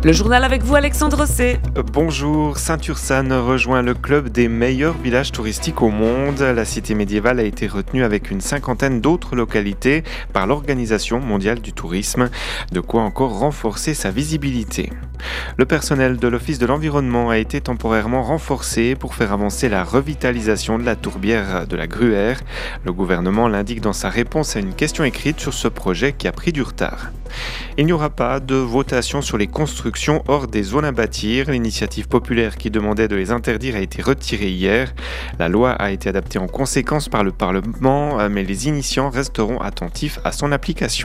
Le journal avec vous, Alexandre C. Bonjour, Saint-Ursanne rejoint le club des meilleurs villages touristiques au monde. La cité médiévale a été retenue avec une cinquantaine d'autres localités par l'Organisation mondiale du tourisme, de quoi encore renforcer sa visibilité. Le personnel de l'Office de l'environnement a été temporairement renforcé pour faire avancer la revitalisation de la tourbière de la Gruère. Le gouvernement l'indique dans sa réponse à une question écrite sur ce projet qui a pris du retard. Il n'y aura pas de votation sur les constructions hors des zones à bâtir. L'initiative populaire qui demandait de les interdire a été retirée hier. La loi a été adaptée en conséquence par le Parlement, mais les initiants resteront attentifs à son application.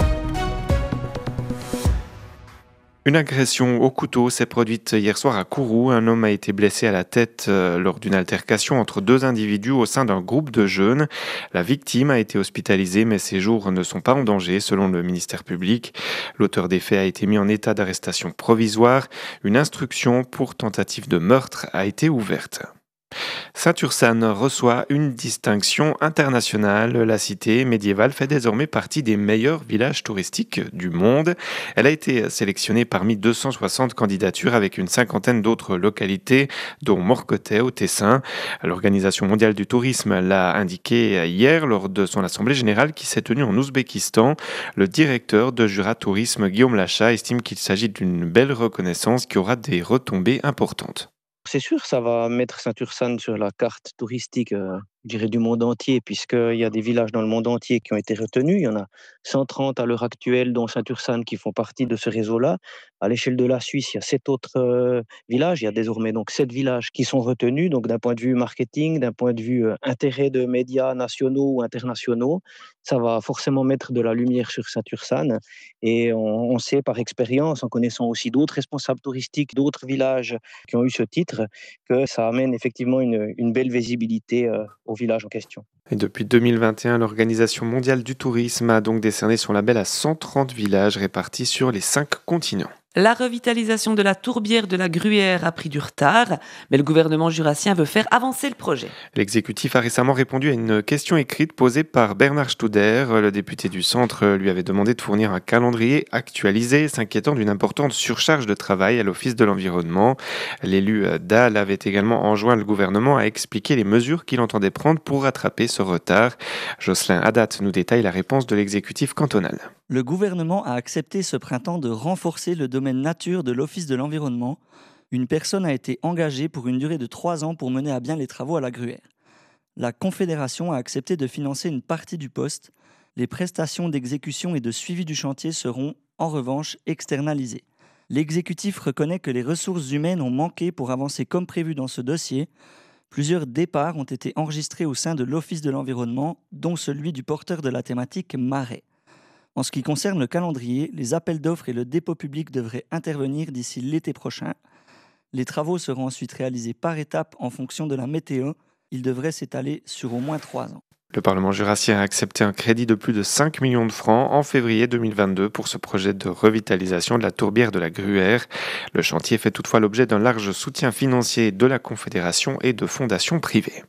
Une agression au couteau s'est produite hier soir à Kourou. Un homme a été blessé à la tête lors d'une altercation entre deux individus au sein d'un groupe de jeunes. La victime a été hospitalisée, mais ses jours ne sont pas en danger, selon le ministère public. L'auteur des faits a été mis en état d'arrestation provisoire. Une instruction pour tentative de meurtre a été ouverte. Saint-Ursanne reçoit une distinction internationale. La cité médiévale fait désormais partie des meilleurs villages touristiques du monde. Elle a été sélectionnée parmi 260 candidatures avec une cinquantaine d'autres localités, dont Morcotet au Tessin. L'Organisation mondiale du tourisme l'a indiqué hier lors de son assemblée générale qui s'est tenue en Ouzbékistan. Le directeur de Jura Tourisme, Guillaume Lachat, estime qu'il s'agit d'une belle reconnaissance qui aura des retombées importantes. C'est sûr, ça va mettre Saint-Ursanne sur la carte touristique, je dirais du monde entier, puisqu'il y a des villages dans le monde entier qui ont été retenus. Il y en a 130 à l'heure actuelle, dont Saint-Ursanne, qui font partie de ce réseau-là. À l'échelle de la Suisse, il y a 7 autres villages. Il y a désormais donc 7 villages qui sont retenus. Donc d'un point de vue marketing, d'un point de vue intérêt de médias nationaux ou internationaux, ça va forcément mettre de la lumière sur Saint-Ursanne. Et on sait par expérience, en connaissant aussi d'autres responsables touristiques, d'autres villages qui ont eu ce titre, que ça amène effectivement une belle visibilité au village en question. Et depuis 2021, l'Organisation mondiale du tourisme a donc décerné son label à 130 villages répartis sur les 5 continents. La revitalisation de la tourbière de la Gruère a pris du retard, mais le gouvernement jurassien veut faire avancer le projet. L'exécutif a récemment répondu à une question écrite posée par Bernard Studer. Le député du centre lui avait demandé de fournir un calendrier actualisé, s'inquiétant d'une importante surcharge de travail à l'Office de l'environnement. L'élu Dahl avait également enjoint le gouvernement à expliquer les mesures qu'il entendait prendre pour rattraper ce retard. Jocelyn Haddad nous détaille la réponse de l'exécutif cantonal. Le gouvernement a accepté ce printemps de renforcer le domaine nature de l'Office de l'environnement. Une personne a été engagée pour une durée de 3 ans pour mener à bien les travaux à la Gruère. La Confédération a accepté de financer une partie du poste. Les prestations d'exécution et de suivi du chantier seront, en revanche, externalisées. L'exécutif reconnaît que les ressources humaines ont manqué pour avancer comme prévu dans ce dossier. Plusieurs départs ont été enregistrés au sein de l'Office de l'environnement, dont celui du porteur de la thématique Marais. En ce qui concerne le calendrier, les appels d'offres et le dépôt public devraient intervenir d'ici l'été prochain. Les travaux seront ensuite réalisés par étapes en fonction de la météo. Ils devraient s'étaler sur au moins 3 ans. Le Parlement jurassien a accepté un crédit de plus de 5 millions de francs en février 2022 pour ce projet de revitalisation de la tourbière de la Gruère. Le chantier fait toutefois l'objet d'un large soutien financier de la Confédération et de fondations privées.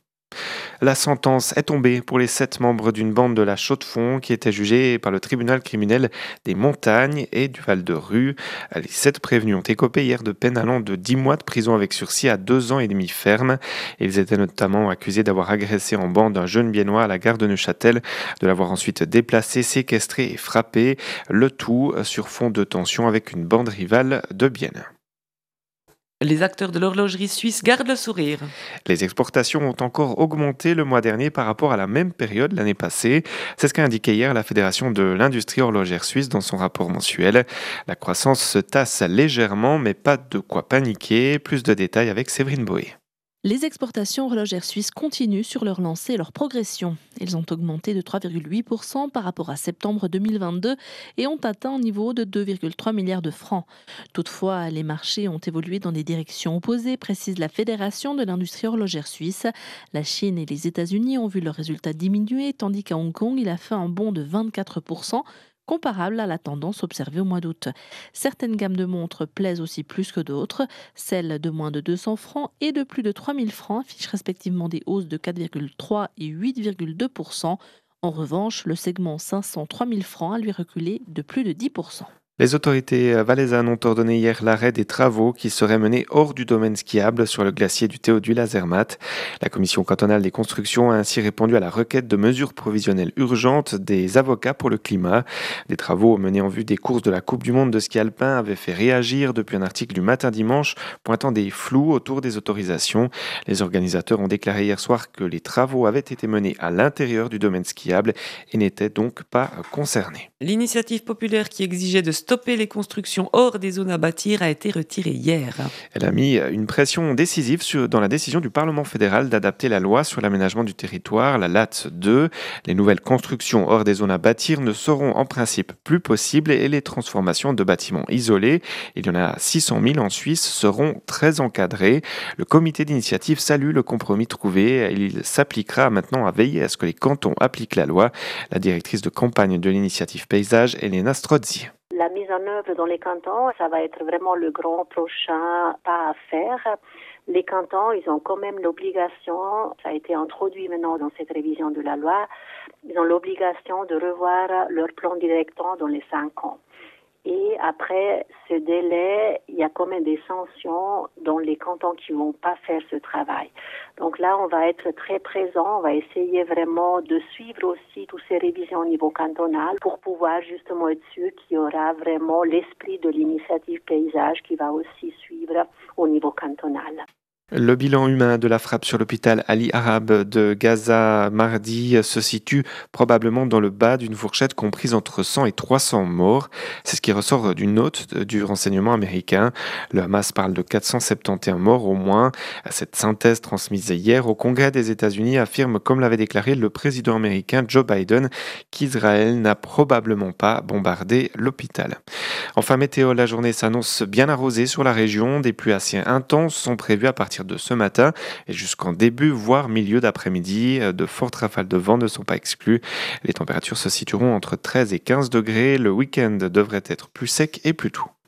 La sentence est tombée pour les 7 membres d'une bande de la Chaux-de-Fonds qui étaient jugés par le tribunal criminel des Montagnes et du Val-de-Rue. Les 7 prévenus ont écopé hier de peine allant de 10 mois de prison avec sursis à 2 ans et demi ferme. Ils étaient notamment accusés d'avoir agressé en bande un jeune Biennois à la gare de Neuchâtel, de l'avoir ensuite déplacé, séquestré et frappé, le tout sur fond de tension avec une bande rivale de Bienne. Les acteurs de l'horlogerie suisse gardent le sourire. Les exportations ont encore augmenté le mois dernier par rapport à la même période l'année passée. C'est ce qu'a indiqué hier la Fédération de l'industrie horlogère suisse dans son rapport mensuel. La croissance se tasse légèrement, mais pas de quoi paniquer. Plus de détails avec Séverine Boé. Les exportations horlogères suisses continuent sur leur lancée et leur progression. Elles ont augmenté de 3,8% par rapport à septembre 2022 et ont atteint un niveau de 2,3 milliards de francs. Toutefois, les marchés ont évolué dans des directions opposées, précise la Fédération de l'industrie horlogère suisse. La Chine et les États-Unis ont vu leurs résultats diminuer, tandis qu'à Hong Kong, il a fait un bond de 24%. Comparable à la tendance observée au mois d'août. Certaines gammes de montres plaisent aussi plus que d'autres. Celles de moins de 200 francs et de plus de 3000 francs affichent respectivement des hausses de 4,3 et 8,2%. En revanche, le segment 500-3000 francs a lui reculé de plus de 10%. Les autorités valaisannes ont ordonné hier l'arrêt des travaux qui seraient menés hors du domaine skiable sur le glacier du Théodule à Zermatt. La commission cantonale des constructions a ainsi répondu à la requête de mesures provisionnelles urgentes des avocats pour le climat. Des travaux menés en vue des courses de la Coupe du monde de ski alpin avaient fait réagir depuis un article du Matin Dimanche pointant des flous autour des autorisations. Les organisateurs ont déclaré hier soir que les travaux avaient été menés à l'intérieur du domaine skiable et n'étaient donc pas concernés. L'initiative populaire qui exigeait de stopper les constructions hors des zones à bâtir a été retirée hier. Elle a mis une pression décisive dans la décision du Parlement fédéral d'adapter la loi sur l'aménagement du territoire, la LAT 2. Les nouvelles constructions hors des zones à bâtir ne seront en principe plus possibles et les transformations de bâtiments isolés, il y en a 600 000 en Suisse, seront très encadrées. Le comité d'initiative salue le compromis trouvé. Il s'appliquera maintenant à veiller à ce que les cantons appliquent la loi. La directrice de campagne de l'initiative Paysage, Elena Strozzi. La mise en œuvre dans les cantons, ça va être vraiment le grand prochain pas à faire. Les cantons, ils ont quand même l'obligation, ça a été introduit maintenant dans cette révision de la loi, ils ont l'obligation de revoir leur plan directeur dans les 5 ans. Et après ce délai, il y a quand même des sanctions dans les cantons qui vont pas faire ce travail. Donc là, on va être très présent, on va essayer vraiment de suivre aussi toutes ces révisions au niveau cantonal pour pouvoir justement être sûr qu'il y aura vraiment l'esprit de l'initiative paysage qui va aussi suivre au niveau cantonal. Le bilan humain de la frappe sur l'hôpital Ali Arab de Gaza mardi se situe probablement dans le bas d'une fourchette comprise entre 100 et 300 morts. C'est ce qui ressort d'une note du renseignement américain. Le Hamas parle de 471 morts au moins. Cette synthèse transmise hier au Congrès des États-Unis affirme, comme l'avait déclaré le président américain Joe Biden, qu'Israël n'a probablement pas bombardé l'hôpital. Enfin, météo, la journée s'annonce bien arrosée sur la région. Des pluies assez intenses sont prévues à partir de ce matin et jusqu'en début, voire milieu d'après-midi. De fortes rafales de vent ne sont pas exclues. Les températures se situeront entre 13 et 15 degrés. Le week-end devrait être plus sec et plus doux.